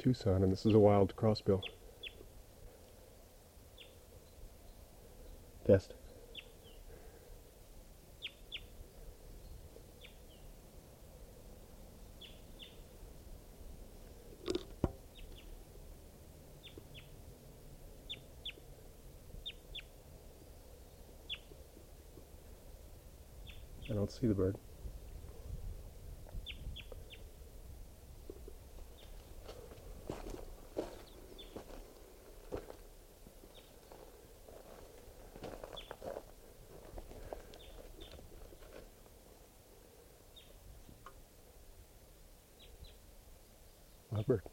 Tucson, and this is a wild crossbill. Test. I don't see the bird. Wild bird.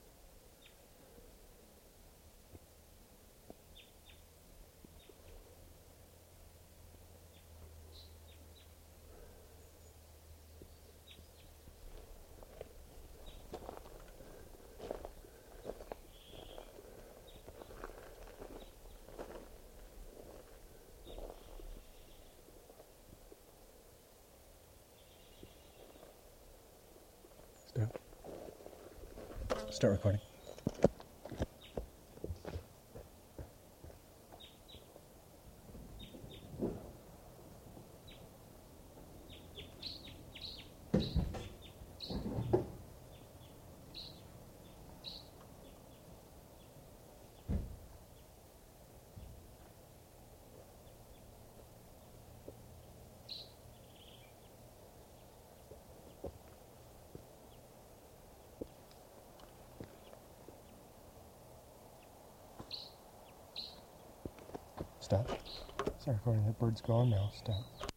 Stop. Start recording. Stop. Start recording. That bird's gone now. Stop.